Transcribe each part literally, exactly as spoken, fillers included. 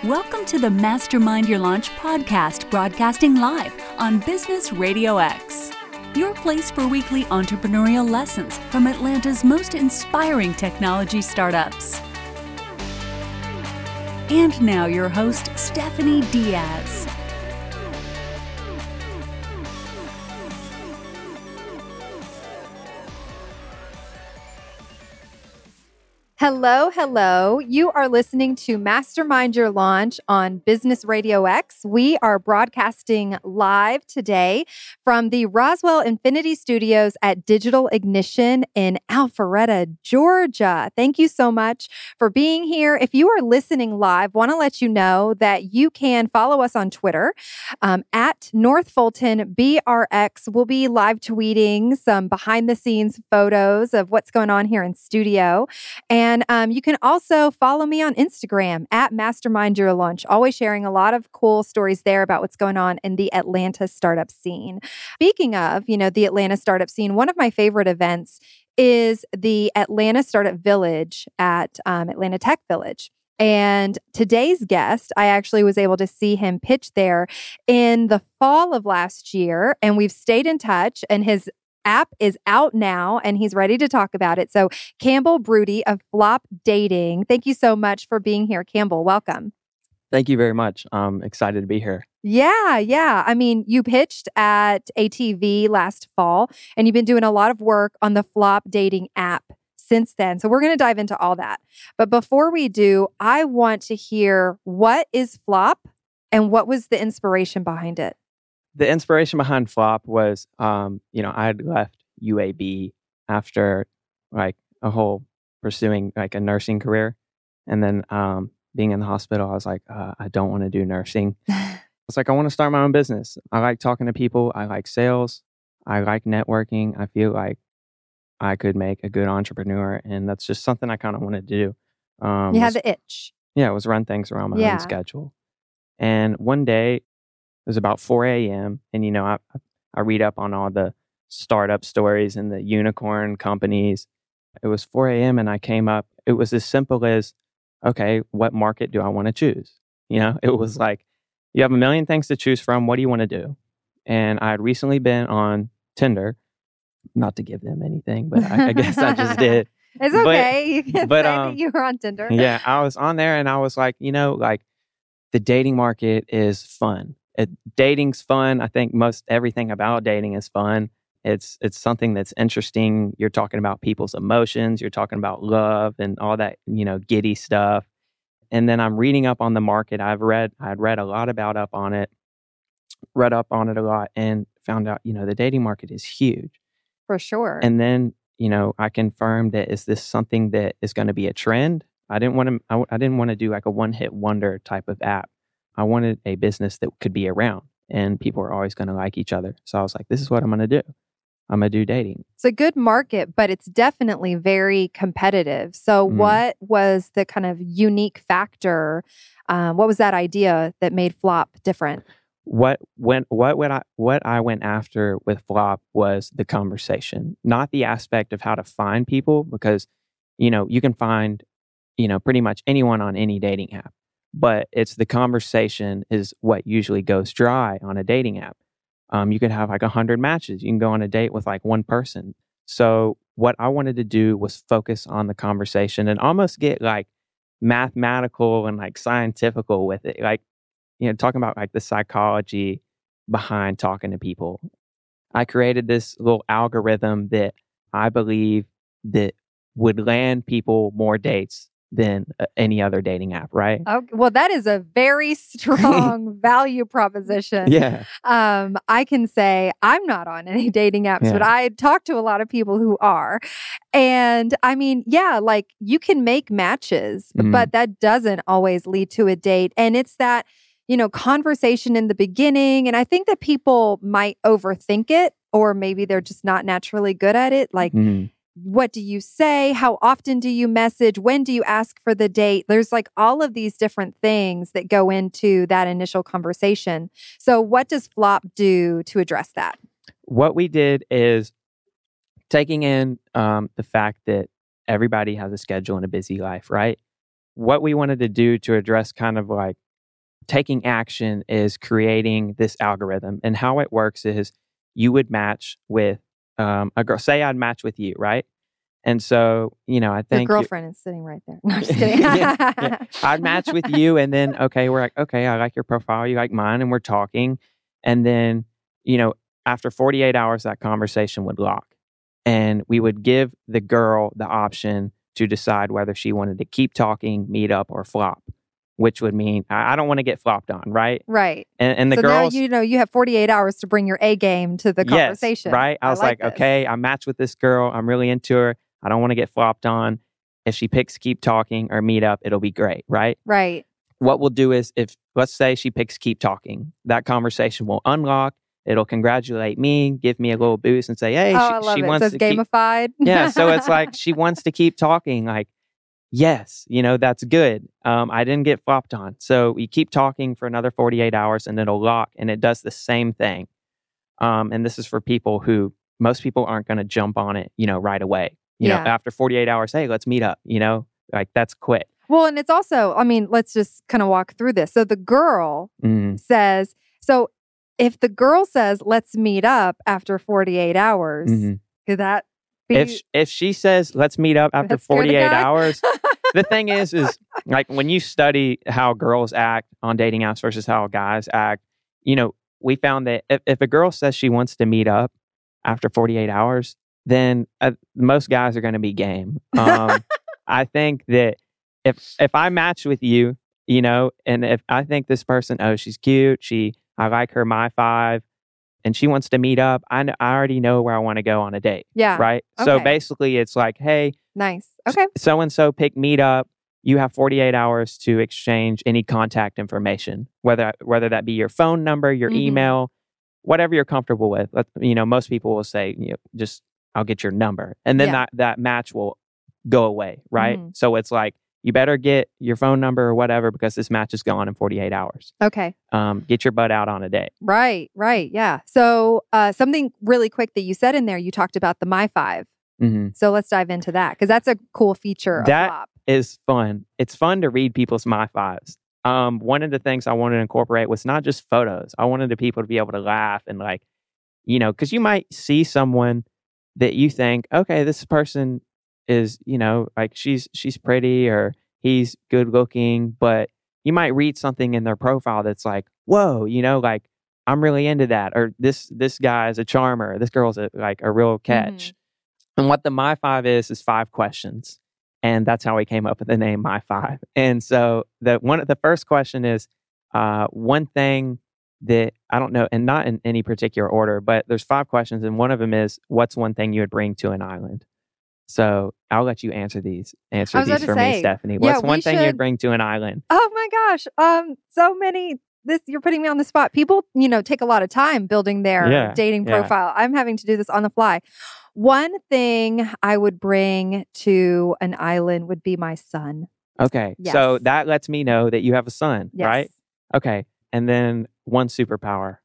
Welcome to the Mastermind Your Launch podcast, broadcasting live on Business Radio X. Your place for weekly entrepreneurial lessons from Atlanta's most inspiring technology startups. And now your host, Stephanie Diaz. Hello, hello. You are listening to Mastermind Your Launch on Business Radio X. We are broadcasting live today from the Roswell Infinity Studios at Digital Ignition in Alpharetta, Georgia. Thank you so much for being here. If you are listening live, want to let you know that you can follow us on Twitter um, at North Fulton B R X. We'll be live tweeting some behind the scenes photos of what's going on here in studio. And And um, you can also follow me on Instagram at Mastermind Your Launch, always sharing a lot of cool stories there about what's going on in the Atlanta startup scene. Speaking of, you know, the Atlanta startup scene, one of my favorite events is the Atlanta Startup Village at um, Atlanta Tech Village. And today's guest, I actually was able to see him pitch there in the fall of last year, and we've stayed in touch, and his app is out now and he's ready to talk about it. So Campbell Broody of Flop Dating. Thank you so much for being here, Campbell. Welcome. Thank you very much. I'm excited to be here. Yeah, yeah. I mean, you pitched at A T V last fall and you've been doing a lot of work on the Flop Dating app since then. So we're going to dive into all that. But before we do, I want to hear, what is Flop and what was the inspiration behind it? The inspiration behind Flop was, um, you know, I had left U A B after like a whole pursuing like a nursing career. And then um, being in the hospital, I was like, uh, I don't want to do nursing. I was like, I want to start my own business. I like talking to people. I like sales. I like networking. I feel like I could make a good entrepreneur. And that's just something I kind of wanted to do. Um, you had the itch. Yeah, it was run things around my yeah. own schedule. And one day, it was about four a.m. And, you know, I I read up on all the startup stories and the unicorn companies. It was four a.m. and I came up. It was as simple as, okay, what market do I want to choose? You know, it was like, you have a million things to choose from. What do you want to do? And I had recently been on Tinder, not to give them anything, but I, I guess I just did. It's okay. But, you can but, say um, that you were on Tinder. Yeah, I was on there and I was like, you know, like the dating market is fun. It, dating's fun. I think most everything about dating is fun. It's it's something that's interesting. You're talking about people's emotions. You're talking about love and all that, you know, giddy stuff. And then I'm reading up on the market. I've read, I'd read a lot about up on it, read up on it a lot and found out, you know, the dating market is huge. For sure. And then, you know, I confirmed that, is this something that is going to be a trend? I didn't want to, I, I didn't want to do like a one hit wonder type of app. I wanted a business that could be around and people are always going to like each other. So I was like, this is what I'm going to do. I'm going to do dating. It's a good market, but it's definitely very competitive. So mm. what was the kind of unique factor? Um, what was that idea that made Flop different? What went, what would I, what I went after with Flop was the conversation, not the aspect of how to find people, because, you know, you can find, you know, pretty much anyone on any dating app. But it's the conversation is what usually goes dry on a dating app. Um, you could have like a hundred matches. You can go on a date with like one person. So what I wanted to do was focus on the conversation and almost get like mathematical and like scientifical with it. Like, you know, talking about like the psychology behind talking to people. I created this little algorithm that I believe that would land people more dates than uh, any other dating app, right? Okay. Well, that is a very strong value proposition. Yeah. Um, I can say I'm not on any dating apps, yeah. but I talk to a lot of people who are. And I mean, yeah, like you can make matches, mm. but that doesn't always lead to a date. And it's that, you know, conversation in the beginning. And I think that people might overthink it, or maybe they're just not naturally good at it. Like, mm. what do you say? How often do you message? When do you ask for the date? There's like all of these different things that go into that initial conversation. So what does Flop do to address that? What we did is taking in um, the fact that everybody has a schedule and a busy life, right? What we wanted to do to address kind of like taking action is creating this algorithm. And how it works is you would match with um, a girl. Say I'd match with you, right? And so, you know, I Your think you- girlfriend is sitting right there. No, I'm just kidding. yeah, yeah. I'd match with you, and then okay, we're like, okay, I like your profile, you like mine, and we're talking, and then you know, after forty-eight hours, that conversation would lock, and we would give the girl the option to decide whether she wanted to keep talking, meet up, or flop, which would mean I, I don't want to get flopped on, right? Right. And, and the so girls, now you know you have forty-eight hours to bring your A game to the yes, conversation. right? I was like, this. okay, I matched with this girl, I'm really into her. I don't want to get flopped on. If she picks keep talking or meet up, it'll be great, right? Right. What we'll do is if, let's say she picks keep talking, that conversation will unlock. It'll congratulate me, give me a little boost and say, hey, oh, she, I love she it. wants So it's to keep... gamified. Yeah, so it's like she wants to keep talking. Like, yes, you know, that's good. Um, I didn't get flopped on. So we keep talking for another forty-eight hours and it'll lock, and it does the same thing. Um, and this is for people who, most people aren't going to jump on it, you know, right away. You Yeah. know, after forty-eight hours, hey, let's meet up, you know, like that's quick. Well, and it's also, I mean, let's just kind of walk through this. So the girl Mm. says, so if the girl says, let's meet up after forty-eight hours, Mhm. could that be? If sh- if she says let's meet up after That scare the forty-eight guy? hours, the thing is, is like when you study how girls act on dating apps versus how guys act, you know, we found that if, if a girl says she wants to meet up after forty-eight hours, then uh, most guys are going to be game. Um, I think that if if I match with you, you know, and if I think this person, oh, she's cute, she, I like her my five, and she wants to meet up, I, kn- I already know where I want to go on a date. Yeah. Right. So Okay. basically, it's like, hey, Nice. Okay. so and so pick meet up. You have forty-eight hours to exchange any contact information, whether whether that be your phone number, your Mhm. email, whatever you're comfortable with. Let- You know, most people will say, you know, just I'll get your number, and then Yeah. that that match will go away, right? Mhm. So it's like you better get your phone number or whatever because this match is gone in forty-eight hours. Okay. Um, get your butt out on a date. Right. Right. Yeah. So uh, something really quick that you said in there, you talked about the My Five. Mm-hmm. So let's dive into that because that's a cool feature of That- Flop. Is fun. It's fun to read people's my fives. Um, one of the things I wanted to incorporate was not just photos. I wanted the people to be able to laugh and like, you know, because you might see someone that you think, okay, this person is, you know, like she's she's pretty or he's good looking, but you might read something in their profile that's like, whoa, you know, like I'm really into that, or this this guy is a charmer, this girl's a, like a real catch. And what the My Five is is five questions. And that's how we came up with the name My Five. And so the one the first question is uh, one thing that I don't know, and not in any particular order, but there's five questions, and one of them is, what's one thing you would bring to an island? So I'll let you answer these. Answer I was these about to for me, say, Stephanie. yeah, What's one we thing should- you'd bring to an island? Oh my gosh. Um, so many. This you're putting me on the spot. People, you know, take a lot of time building their Yeah, dating yeah. profile. I'm having to do this on the fly. One thing I would bring to an island would be my son. Okay, so Yes. that lets me know that you have a son, Yes. right? Okay, and then one superpower.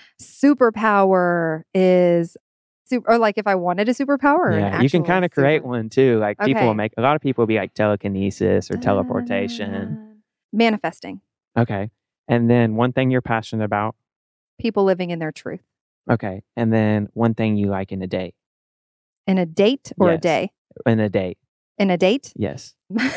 Superpower is super, or like if I wanted a superpower. Or an Yeah, you can actual kind of create super- one too. Like people will Okay. make a lot of people will be like telekinesis or teleportation. Manifesting. Okay, and then one thing you're passionate about. People living in their truth. Okay, and then one thing you like in a date. In a date or a Yes. day? In a date, In a date? yes.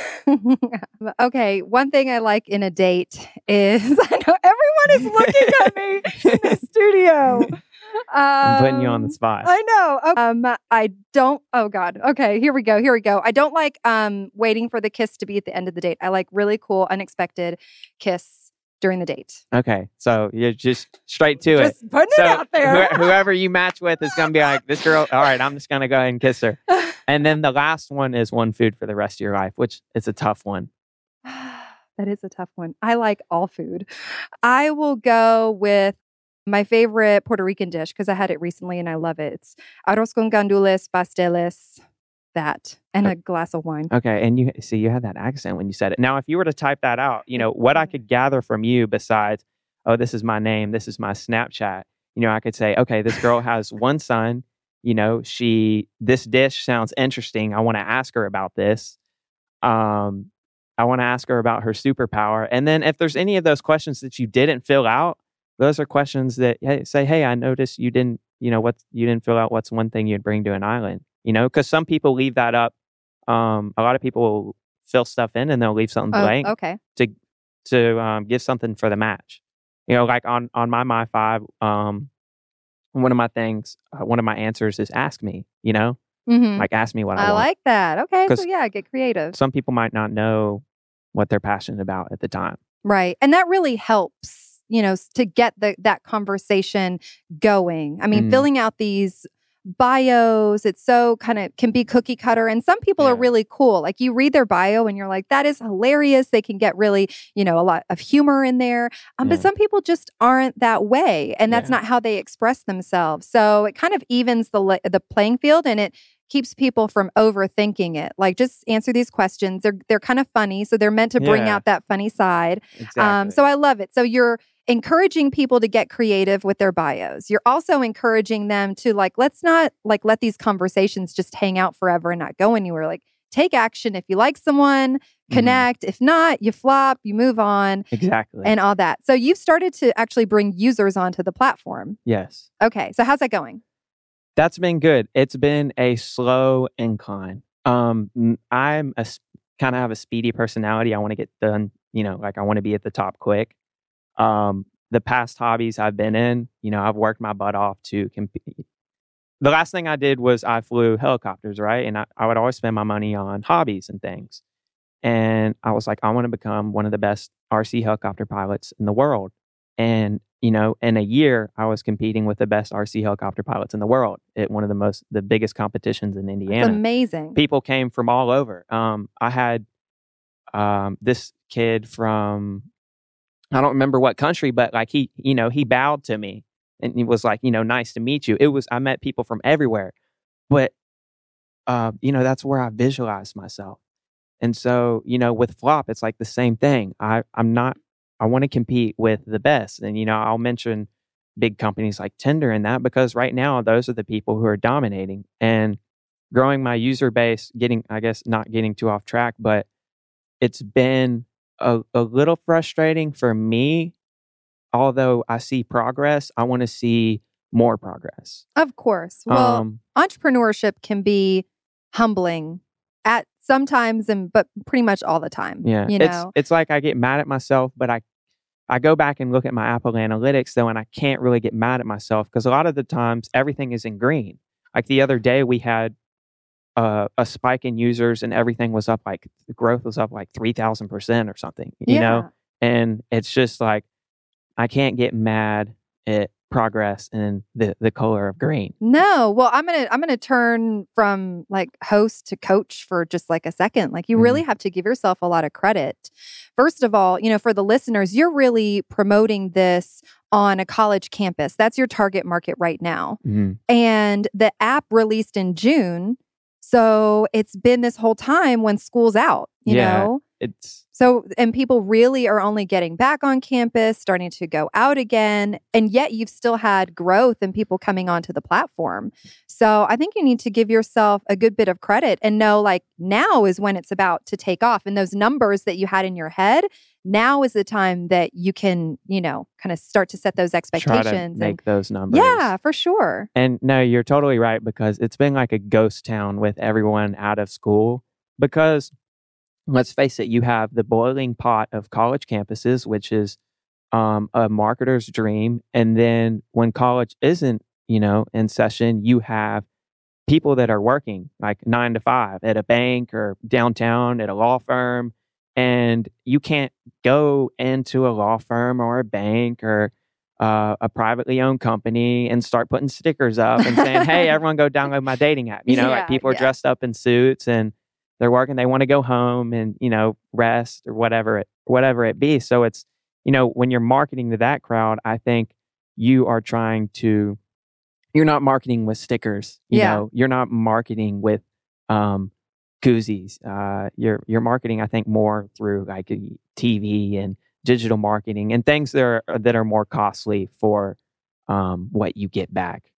Okay, one thing I like in a date is I know everyone is looking at me in the studio. I'm putting you on the Um, spot. I know. Um, I don't. Oh God. Okay, here we go. Here we go. I don't like um waiting for the kiss to be at the end of the date. I like really cool, unexpected kiss during the date. Okay, so you're just straight to it. Just putting So it out there. who- whoever you match with is gonna be like, this girl. All right, I'm just gonna go ahead and kiss her. And then the last one is one food for the rest of your life, which is a tough one. That is a tough one. I like all food. I will go with my favorite Puerto Rican dish because I had it recently and I love it. It's arroz con gandules, pasteles, that, and a glass of wine. Okay, and you see you had that accent when you said it. Now, if you were to type that out, you know what I could gather from you besides, oh, this is my name, this is my Snapchat. You know, I could say, okay, this girl has one son. You know, she this dish sounds interesting. I want to ask her about this. Um, I want to ask her about her superpower. And then if there's any of those questions that you didn't fill out, those are questions that hey, say, hey, I noticed you didn't, you know, what you didn't fill out. What's one thing you'd bring to an island? You know, because some people leave that up. Um, a lot of people will fill stuff in and they'll leave something Oh, blank okay. to to um, give something for the match. You know, like on on my My Five, um, one of my things, uh, one of my answers is ask me. You know, Mm-hmm. like ask me what I, I want. like that. Okay. So 'Cause yeah, get creative. Some people might not know what they're passionate about at the time. Right. And that really helps, you know, s- to get the that conversation going. I mean, Mhm. filling out these bios, it's so kind of can be cookie cutter. And some people are Yeah. really cool. Like you read their bio and you're like, that is hilarious. They can get really, you know, a lot of humor in there. Um, But Yeah. some people just aren't that way. And that's Yeah. not how they express themselves. So it kind of evens the le- the playing field and it keeps people from overthinking it. Like just answer these questions. They're they're kind of funny. So they're meant to bring Yeah. out that funny side. Exactly. Um, so I love it. So you're encouraging people to get creative with their bios. You're also encouraging them to like, let's not like let these conversations just hang out forever and not go anywhere. Like take action. If you like someone, connect. If not, you flop, you move on Exactly. and all that. So you've started to actually bring users onto the platform. Yes. Okay. So how's that going? That's been good. It's been a slow incline. Um, m- I'm a kind of have a speedy personality. I want to get done, you know, like I want to be at the top quick. Um, the past hobbies I've been in, you know, I've worked my butt off to compete. The last thing I did was I flew helicopters, right? And I, I would always spend my money on hobbies and things. And I was like, I want to become one of the best R C helicopter pilots in the world. And, you know, in a year, I was competing with the best R C helicopter pilots in the world at one of the most, the biggest competitions in It's Indiana. amazing. People came from all over. Um, I had um, this kid from, I don't remember what country, but like he, you know, he bowed to me and he was like, you know, nice to meet you. It was, I met people from everywhere, but, uh, you know, that's where I visualized myself. And so, you know, with Flop, it's like the same thing. I, I'm not, I want to compete with the best. And, you know, I'll mention big companies like Tinder and that because right now, those are the people who are dominating and growing my user base, getting, I guess, not getting too off track, but it's been a, a little frustrating for me. Although I see progress, I want to see more progress. Of course. Well, Um, entrepreneurship can be humbling at sometimes and but pretty much all the time. yeah, You it's know. it's like I get mad at myself, but I I go back and look at my Apple Analytics though, and I can't really get mad at myself because a lot of the times everything is in green. Like the other day, we had uh, a spike in users, and everything was up like the growth was up like three thousand percent or something. You Yeah. know, and it's just like I can't get mad at progress in the the color of green. No, well, I'm gonna I'm gonna turn from like host to coach for just like a second. Like you Mhm. really have to give yourself a lot of credit. First of all, you know, for the listeners, you're really promoting this on a college campus. That's your target market right now. Mhm. And the app released in June. So it's been this whole time when school's out, you Yeah. know? It's So, and people really are only getting back on campus, starting to go out again. And yet you've still had growth and people coming onto the platform. So I think you need to give yourself a good bit of credit and know like now is when it's about to take off. And those numbers that you had in your head, now is the time that you can, you know, kind of start to set those try expectations. to make and those numbers. yeah, for sure. And no, you're totally right because it's been like a ghost town with everyone out of school. Because let's face it, you have the boiling pot of college campuses, which is um, a marketer's dream. And then when college isn't, you know, in session, you have people that are working like nine to five at a bank or downtown at a law firm. And you can't go into a law firm or a bank or uh, a privately owned company and start putting stickers up and saying, hey, everyone go download my dating app. You know, Yeah, like people are yeah. dressed up in suits and they're working, they want to go home and, you know, rest or whatever it, whatever it be. So it's, you know, when you're marketing to that crowd, I think you are trying to, you're not marketing with stickers, you Yeah. know, you're not marketing with um, koozies. Uh, you're, you're marketing, I think, more through like T V and digital marketing and things that are, that are more costly for um, what you get back.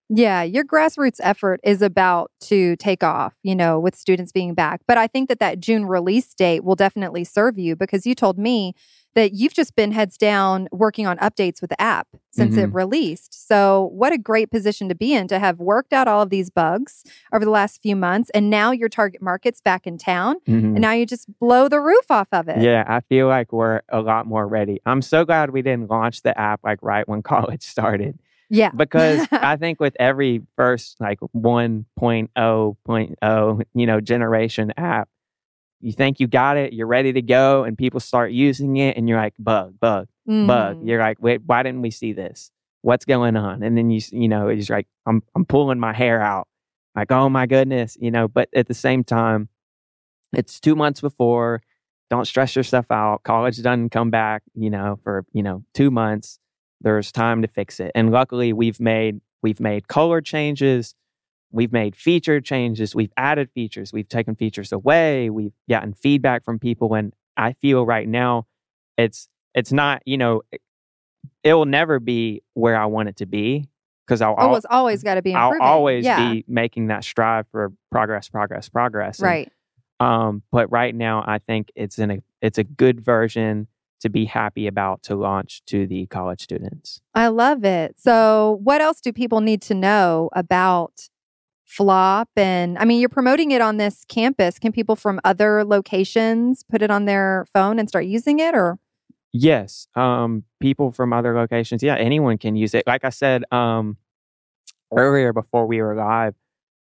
Yeah, your grassroots effort is about to take off, you know, with students being back. But I think that that June release date will definitely serve you because you told me that you've just been heads down working on updates with the app since Mm-hmm. it released. So, what a great position to be in to have worked out all of these bugs over the last few months. And now your target market's back in town. Mm-hmm. And now you just blow the roof off of it. Yeah, I feel like we're a lot more ready. I'm so glad we didn't launch the app like right when college started. Yeah. Because I think with every first like one point oh, you know, generation app, you think you got it, you're ready to go, and people start using it, and you're like, bug, bug, Mhm. bug. You're like, wait, why didn't we see this? What's going on? And then you, you know, it's like, I'm, I'm pulling my hair out, like, oh my goodness, you know. But at the same time, it's two months before. Don't stress yourself out. College doesn't come back, you know, for you know two months. There's time to fix it, and luckily, we've made we've made color changes. We've made feature changes. We've added features. We've taken features away. We've gotten feedback from people. And I feel right now it's it's not, you know, it will never be where I want it to be because I'll, Oh, I'll, it's always got to be I'll improving. always yeah. be making that strive for progress, progress, progress. And, Right. um, but right now, I think it's in a it's a good version to be happy about to launch to the college students. I love it. So, what else do people need to know about Flop? And I mean, you're promoting it on this campus. Can people from other locations put it on their phone and start using it? Or Yes, um, people from other locations. Yeah, anyone can use it. Like I said um, earlier before we were live,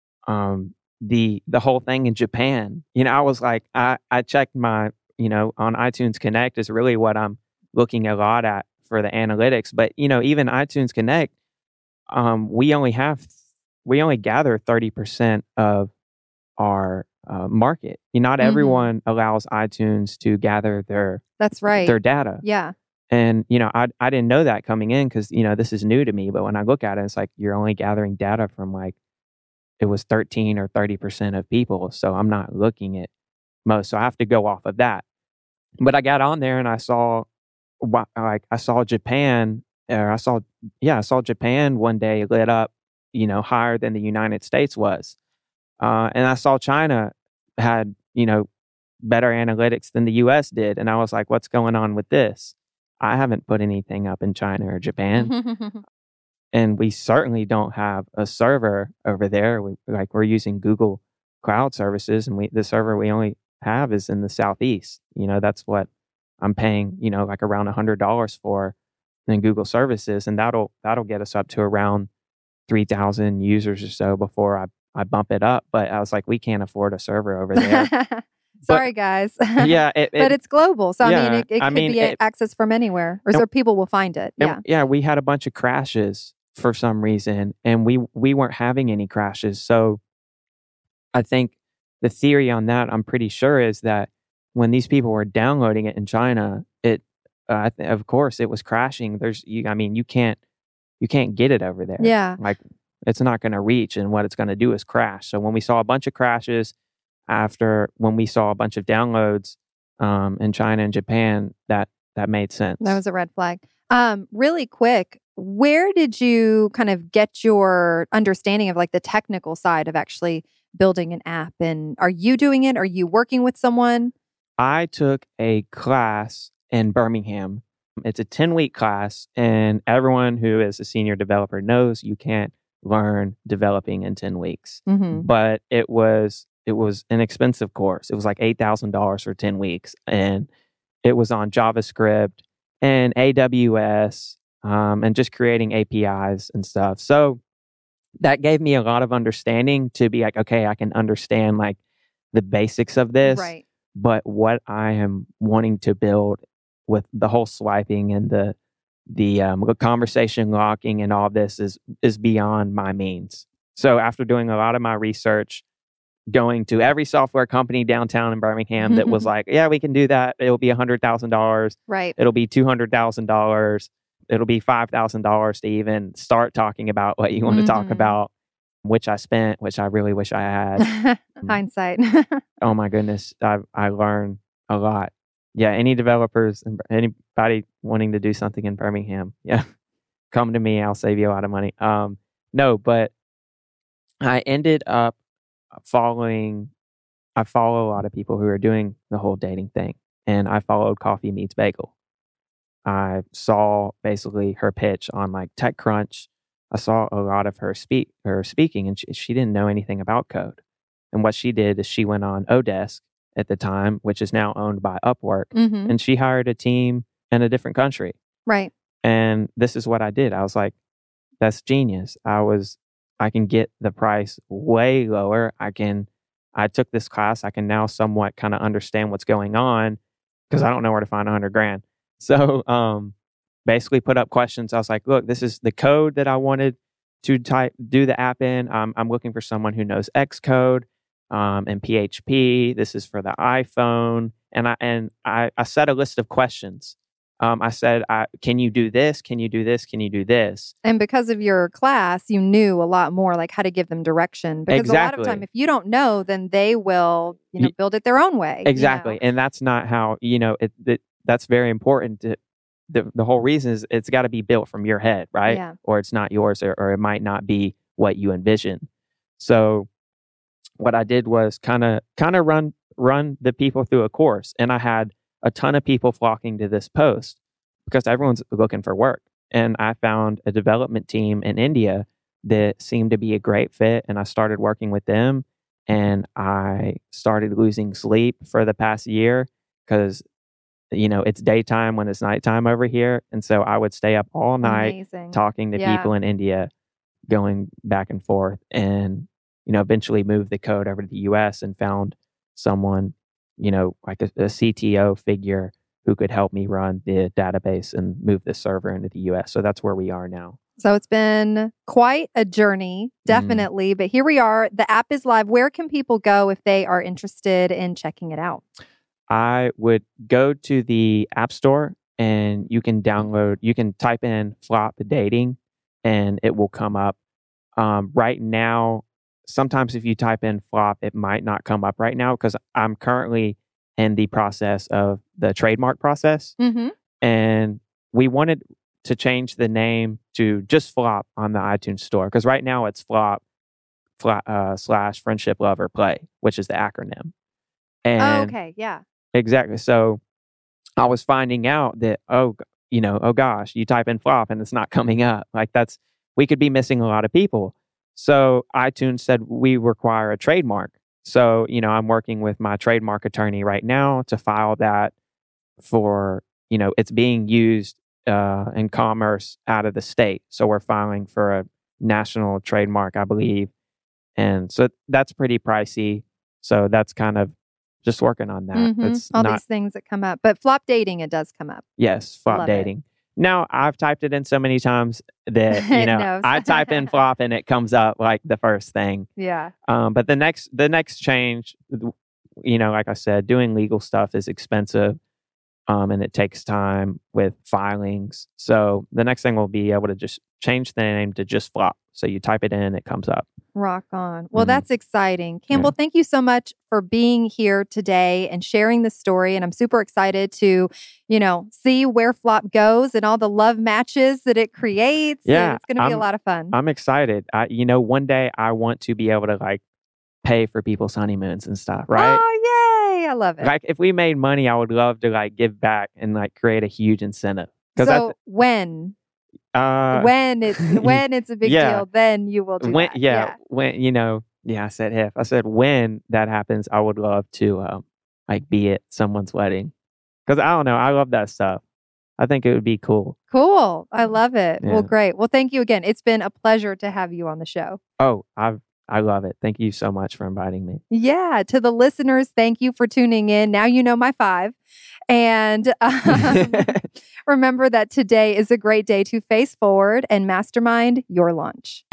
um, the the whole thing in Japan. You know, I was like, I I checked my, you know, on iTunes Connect is really what I'm looking a lot at for the analytics. But you know, even iTunes Connect, um, we only have we only gather thirty percent of our uh, market. You know, not Mhm. everyone allows iTunes to gather their that's right. their data. Yeah. And, you know, I I didn't know that coming in because, you know, this is new to me. But when I look at it, it's like you're only gathering data from like, it was thirteen or thirty percent of people. So I'm not looking at most. So I have to go off of that. But I got on there and I saw, wa- like, I saw Japan, or I saw, yeah, I saw Japan one day lit up, you know, higher than the United States was. Uh, and I saw China had, you know, better analytics than the U S did. And I was like, what's going on with this? I haven't put anything up in China or Japan. And we certainly don't have a server over there. We, like we're using Google Cloud services, and we the server we only have is in the Southeast. You know, that's what I'm paying, you know, like around one hundred dollars for in Google services. And that'll that'll get us up to around three thousand users or so before I, I bump it up. But I was like, we can't afford a server over there. Sorry, guys. Yeah, it, it, but it's global. So, yeah, I mean, it, it I could mean, be it- accessed from anywhere, or and- so people will find it. And, Yeah. yeah, we had a bunch of crashes for some reason, and we we weren't having any crashes. So I think the theory on that, I'm pretty sure, is that when these people were downloading it in China, it uh, th- of course it was crashing. There's, you, I mean, you can't you can't get it over there. Yeah. Like it's not going to reach, and what it's going to do is crash. So when we saw a bunch of crashes after when we saw a bunch of downloads um, in China and Japan, that that made sense. That was a red flag. Um, really quick, where did you kind of get your understanding of like the technical side of actually building an app? And are you doing it? Are you working with someone? I took a class in Birmingham. It's a ten-week class, and everyone who is a senior developer knows you can't learn developing in ten weeks. Mm-hmm. But it was it was an expensive course. It was like eight thousand dollars for ten weeks, and it was on JavaScript and A W S um, and just creating A P Is and stuff. So that gave me a lot of understanding to be like, okay, I can understand like the basics of this. Right. But what I am wanting to build with the whole swiping and the the um, conversation locking and all of this is is beyond my means. So after doing a lot of my research, going to every software company downtown in Birmingham that was like, yeah, we can do that. It'll be one hundred thousand dollars. Right. It'll be two hundred thousand dollars. It'll be five thousand dollars to even start talking about what you want Mhm. to talk about, which I spent, which I really wish I had. Hindsight. Oh my goodness, I I learned a lot. Yeah, any developers and anybody wanting to do something in Birmingham, yeah, come to me. I'll save you a lot of money. Um, No, but I ended up following, I follow a lot of people who are doing the whole dating thing. And I followed Coffee Meets Bagel. I saw basically her pitch on like TechCrunch. I saw a lot of her speak, her speaking, and she, she didn't know anything about code. And what she did is she went on Odesk at the time, which is now owned by Upwork, Mm-hmm. and she hired a team in a different country. Right. And this is what I did. I was like, that's genius. I was, I can get the price way lower. I can, I took this class. I can now somewhat kind of understand what's going on because I don't know where to find a hundred grand. So, um, basically put up questions. I was like, look, this is the code that I wanted to type, do the app in. Um, I'm looking for someone who knows Xcode, um, and P H P. This is for the iPhone. And I, and I, I set a list of questions. Um, I said, I, can you do this? Can you do this? Can you do this? And because of your class, you knew a lot more, like how to give them direction. Because Exactly. a lot of time, if you don't know, then they will, you know, Y- build it their own way. you Exactly. know? And that's not how, you know, it, it that's very important. To, the, the whole reason is it's got to be built from your head, right? Yeah. Or it's not yours, or, or it might not be what you envision. So what I did was kind of kind of run run the people through a course. And I had a ton of people flocking to this post because everyone's looking for work. And I found a development team in India that seemed to be a great fit. And I started working with them. And I started losing sleep for the past year because, you know, it's daytime when it's nighttime over here. And so I would stay up all night Amazing. talking to Yeah. people in India, going back and forth, and, you know, eventually moved the code over to the U S and found someone, you know, like a, a C T O figure who could help me run the database and move the server into the U S. So that's where we are now. So it's been quite a journey, definitely. But here we are. The app is live. Where can people go if they are interested in checking it out? I would go to the App Store and you can download, you can type in Flop Dating and it will come up. Um, right now, sometimes if you type in Flop, it might not come up right now because I'm currently in the process of the trademark process. Mm-hmm. And we wanted to change the name to just Flop on the iTunes store because right now it's Flop fla- uh, slash Friendship Lover Play, which is the acronym. And Oh, okay. Yeah. exactly. So I was finding out that, oh, g- you know, oh gosh, you type in Flop and it's not coming up. Like that's, we could be missing a lot of people. So iTunes said we require a trademark. So, you know, I'm working with my trademark attorney right now to file that for, you know, it's being used uh, in commerce out of the state. So we're filing for a national trademark, I believe. And so that's pretty pricey. So that's kind of just working on that. Mhm. It's All not, these things that come up. But Flop Dating, it does come up. yes, Flop Love it. Dating. Now, I've typed it in so many times that, you It know, knows. I type in Flop and it comes up like the first thing. Yeah. Um, but the next, the next change, you know, like I said, doing legal stuff is expensive, um, and it takes time with filings. So the next thing will be able to just change the name to just Flop. So you type it in, it comes up. Rock on. Well, Mhm. that's exciting. Campbell, thank you so much for being here today and sharing the story. And I'm super excited to, you know, see where Flop goes and all the love matches that it creates. And Yeah, it's going to be a I'm- lot of fun. I'm excited. I, you know, one day I want to be able to like pay for people's honeymoons and stuff, right? Oh, yay. I love it. Like if we made money, I would love to like give back and like create a huge incentive. So when, uh, when it's when it's a big yeah. deal, then you will do when, that. yeah, when, you know, yeah, I said if. I said when that happens, I would love to um, like be at someone's wedding. Because I don't know, I love that stuff. I think it would be cool. Cool. I love it. Yeah. Well, great. Well, thank you again. It's been a pleasure to have you on the show. Oh, I've I love it. Thank you so much for inviting me. Yeah. To the listeners, thank you for tuning in. Now you know my five. And um, remember that today is a great day to face forward and mastermind your launch.